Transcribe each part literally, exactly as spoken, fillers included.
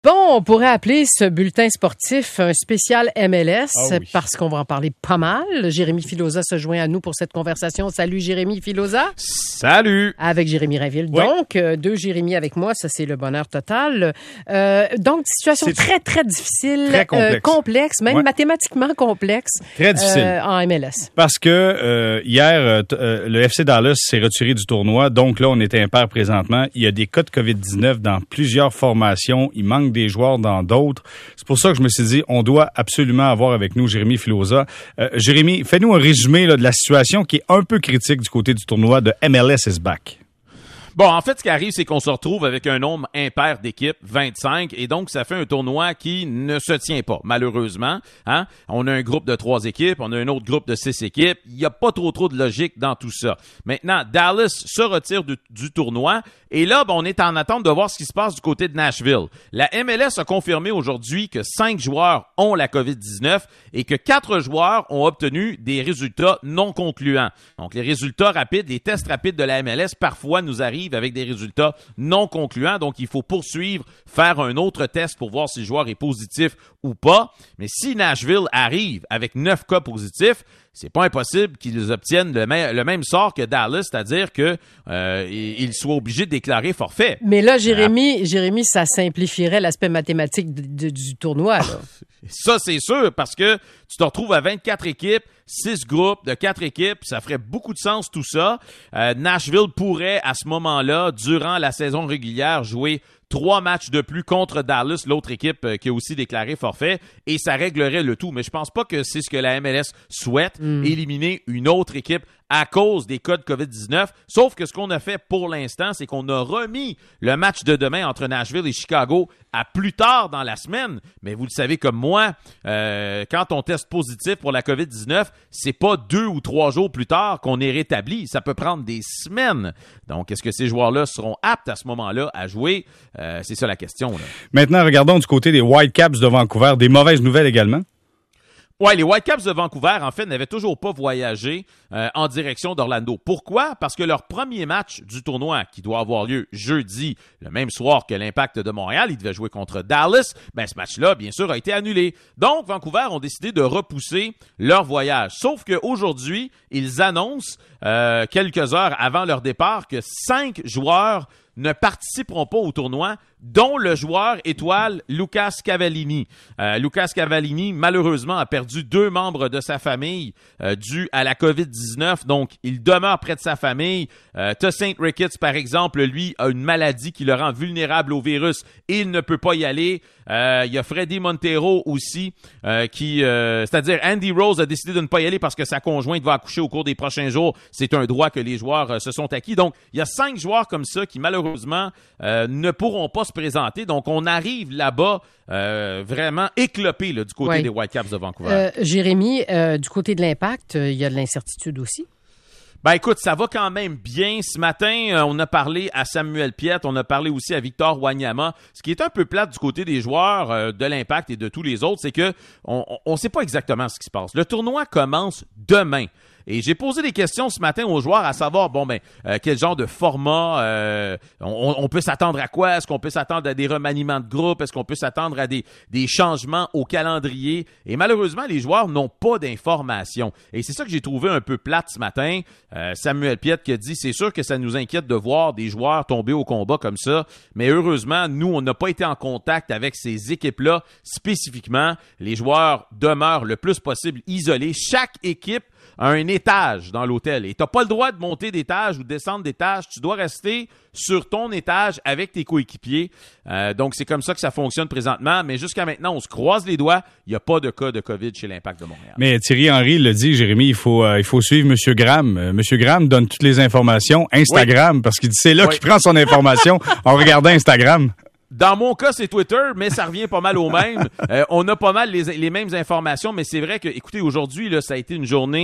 Bon, on pourrait appeler ce bulletin sportif un spécial M L S ah oui. parce qu'on va en parler pas mal. Jérémy Filosa se joint à nous pour cette conversation. Salut Jérémy Filosa. Salut. Avec Jérémy Rainville. Oui. Donc, euh, deux Jérémy avec moi, ça c'est le bonheur total. Euh, donc, situation c'est très, très difficile. Très complexe. Euh, complexe, même ouais. mathématiquement complexe. Très difficile. Euh, en M L S. Parce que euh, hier, euh, le F C Dallas s'est retiré du tournoi. Donc là, on est impair présentement. Il y a des cas de covid dix-neuf dans plusieurs formations. Il manque des joueurs dans d'autres. C'est pour ça que je me suis dit, on doit absolument avoir avec nous Jérémy Filosa. Euh, Jérémy, fais-nous un résumé là, de la situation qui est un peu critique du côté du tournoi de M L S is back. Bon, en fait, ce qui arrive, c'est qu'on se retrouve avec un nombre impair d'équipes, vingt-cinq, et donc ça fait un tournoi qui ne se tient pas, malheureusement. Hein? On a un groupe de trois équipes, on a un autre groupe de six équipes. Il n'y a pas trop trop de logique dans tout ça. Maintenant, Dallas se retire du, du tournoi, et là, ben, on est en attente de voir ce qui se passe du côté de Nashville. La M L S a confirmé aujourd'hui que cinq joueurs ont la covid dix-neuf et que quatre joueurs ont obtenu des résultats non concluants. Donc, les résultats rapides, les tests rapides de la M L S, parfois nous arrivent avec des résultats non concluants. Donc, il faut poursuivre, faire un autre test pour voir si le joueur est positif ou pas. Mais si Nashville arrive avec neuf cas positifs, c'est pas impossible qu'ils obtiennent le, même, le même sort que Dallas, c'est-à-dire que euh, ils soient obligés de déclarer forfait. Mais là, Jérémy, ah. Jérémy, ça simplifierait l'aspect mathématique de, de, du tournoi, là. Ça, c'est sûr, parce que tu te retrouves à vingt-quatre équipes, six groupes de quatre équipes, ça ferait beaucoup de sens tout ça. Euh, Nashville pourrait, à ce moment-là, durant la saison régulière, jouer trois matchs de plus contre Dallas, l'autre équipe euh, qui a aussi déclaré forfait, et ça réglerait le tout. Mais je pense pas que c'est ce que la M L S souhaite, mm. éliminer une autre équipe à cause des cas de covid dix-neuf. Sauf que ce qu'on a fait pour l'instant, c'est qu'on a remis le match de demain entre Nashville et Chicago à plus tard dans la semaine. Mais vous le savez comme moi, euh, quand on teste positif pour la covid dix-neuf, c'est pas deux ou trois jours plus tard qu'on est rétabli. Ça peut prendre des semaines. Donc, est-ce que ces joueurs-là seront aptes à ce moment-là à jouer? Euh, c'est ça la question, là. Maintenant, regardons du côté des Whitecaps de Vancouver. Des mauvaises nouvelles également. Ouais, les Whitecaps de Vancouver, en fait, n'avaient toujours pas voyagé euh, en direction d'Orlando. Pourquoi? Parce que leur premier match du tournoi, qui doit avoir lieu jeudi, le même soir que l'Impact de Montréal, ils devaient jouer contre Dallas, ben ce match-là, bien sûr, a été annulé. Donc, Vancouver ont décidé de repousser leur voyage. Sauf qu'aujourd'hui, ils annoncent, euh, quelques heures avant leur départ, que cinq joueurs ne participeront pas au tournoi, dont le joueur étoile Lucas Cavallini. Euh, Lucas Cavallini, malheureusement, a perdu deux membres de sa famille euh, dû à la covid dix-neuf, donc il demeure près de sa famille. Euh, Tosaint Ricketts, par exemple, lui, a une maladie qui le rend vulnérable au virus et il ne peut pas y aller. Euh, il y a Freddy Montero aussi, euh, qui, euh, c'est-à-dire Andy Rose a décidé de ne pas y aller parce que sa conjointe va accoucher au cours des prochains jours. C'est un droit que les joueurs euh, se sont acquis. Donc, il y a cinq joueurs comme ça qui, malheureusement, euh, ne pourront pas se présenter. Donc, on arrive là-bas euh, vraiment éclopé là, du côté ouais. des Whitecaps de Vancouver. Euh, Jérémy, euh, du côté de l'Impact, il y a de l'incertitude aussi. Ben écoute, ça va quand même bien. Ce matin, euh, on a parlé à Samuel Piette, on a parlé aussi à Victor Wanyama. Ce qui est un peu plate du côté des joueurs euh, de l'Impact et de tous les autres, c'est que on ne sait pas exactement ce qui se passe. Le tournoi commence demain. Et j'ai posé des questions ce matin aux joueurs à savoir, bon ben, euh, quel genre de format, euh, on, on peut s'attendre à quoi? Est-ce qu'on peut s'attendre à des remaniements de groupe? Est-ce qu'on peut s'attendre à des, des changements au calendrier? Et malheureusement, les joueurs n'ont pas d'informations. Et c'est ça que j'ai trouvé un peu plate ce matin. Euh, Samuel Piette qui a dit, c'est sûr que ça nous inquiète de voir des joueurs tomber au combat comme ça, mais heureusement, nous, on n'a pas été en contact avec ces équipes-là spécifiquement. Les joueurs demeurent le plus possible isolés. Chaque équipe à un étage dans l'hôtel. Et tu n'as pas le droit de monter d'étage ou de descendre d'étage. Tu dois rester sur ton étage avec tes coéquipiers. Euh, donc, c'est comme ça que ça fonctionne présentement. Mais jusqu'à maintenant, on se croise les doigts. Il n'y a pas de cas de COVID chez l'Impact de Montréal. Mais Thierry Henry l'a dit, Jérémy, il faut, euh, il faut suivre M. Graham. Euh, M. Graham donne toutes les informations. Instagram, oui. Parce qu'il dit c'est là oui. qu'il prend son information en regardant Instagram. Dans mon cas, c'est Twitter, mais ça revient pas mal au même. Euh, on a pas mal les, les mêmes informations, mais c'est vrai que, écoutez, aujourd'hui, là, ça a été une journée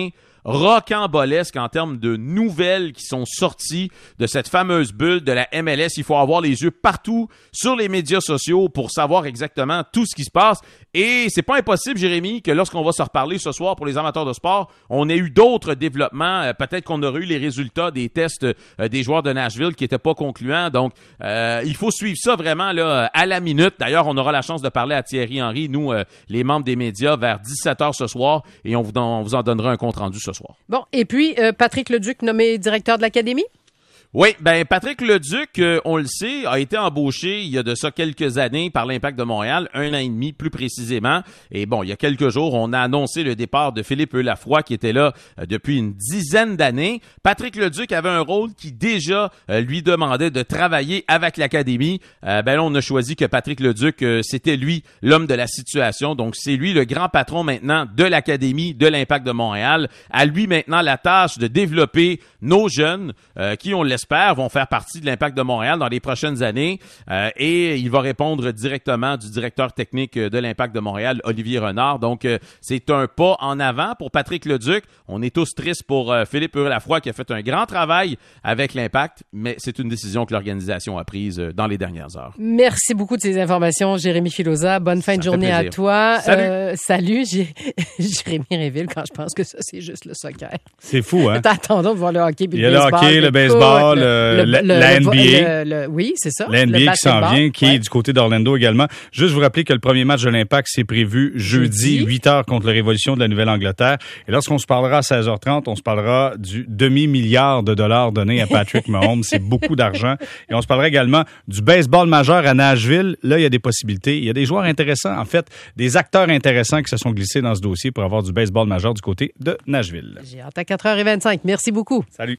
rocambolesque en termes de nouvelles qui sont sorties de cette fameuse bulle de la M L S. Il faut avoir les yeux partout sur les médias sociaux pour savoir exactement tout ce qui se passe. Et c'est pas impossible, Jérémy, que lorsqu'on va se reparler ce soir pour les amateurs de sport, on ait eu d'autres développements. Euh, peut-être qu'on aurait eu les résultats des tests euh, des joueurs de Nashville qui n'étaient pas concluants. Donc, euh, il faut suivre ça vraiment là à la minute. D'ailleurs, on aura la chance de parler à Thierry Henry, nous, euh, les membres des médias, vers dix-sept heures ce soir. Et on vous, en, on vous en donnera un compte-rendu ce soir. Bon, et puis, euh, Patrick Leduc nommé directeur de l'Académie? Oui, ben Patrick Leduc, euh, on le sait, a été embauché il y a de ça quelques années par l'Impact de Montréal, un an et demi plus précisément. Et bon, il y a quelques jours, on a annoncé le départ de Philippe Eulafroy qui était là euh, depuis une dizaine d'années. Patrick Leduc avait un rôle qui déjà euh, lui demandait de travailler avec l'Académie. Euh, ben là, on a choisi que Patrick Leduc, euh, c'était lui l'homme de la situation. Donc, c'est lui le grand patron maintenant de l'Académie de l'Impact de Montréal. À lui maintenant la tâche de développer nos jeunes euh, qui, on l'espère, vont faire partie de l'Impact de Montréal dans les prochaines années. Euh, et il va répondre directement du directeur technique de l'Impact de Montréal, Olivier Renard. Donc, euh, c'est un pas en avant pour Patrick Leduc. On est tous tristes pour euh, Philippe Eulafroy qui a fait un grand travail avec l'Impact, mais c'est une décision que l'organisation a prise euh, dans les dernières heures. Merci beaucoup de ces informations, Jérémy Filosa. Bonne fin Ça de journée à toi. Salut. Euh, salut, J- Jérémy Réville, quand je pense que ça, c'est juste le soccer. C'est fou, hein? Attendons de voir le hockey puis Il y a le le baseball. hockey, le Écoute, baseball, le- la- la N B A. le- le- oui, c'est ça. La N B A Le qui s'en basketball. vient, qui Ouais. est du côté d'Orlando également. Juste vous rappeler que le premier match de l'Impact, c'est prévu jeudi, Jeudi. huit heures contre la Révolution de la Nouvelle-Angleterre. Et lorsqu'on se parlera à seize heures trente, on se parlera du demi-milliard de dollars donnés à Patrick Mahomes. C'est beaucoup d'argent. Et on se parlera également du baseball majeur à Nashville. Là, il y a des possibilités. Il y a des joueurs intéressants, en fait, des acteurs intéressants qui se sont glissés dans ce dossier pour avoir du baseball majeur du côté de Nashville. J'ai hâte à quatre heures vingt-cinq. Merci beaucoup. Salut.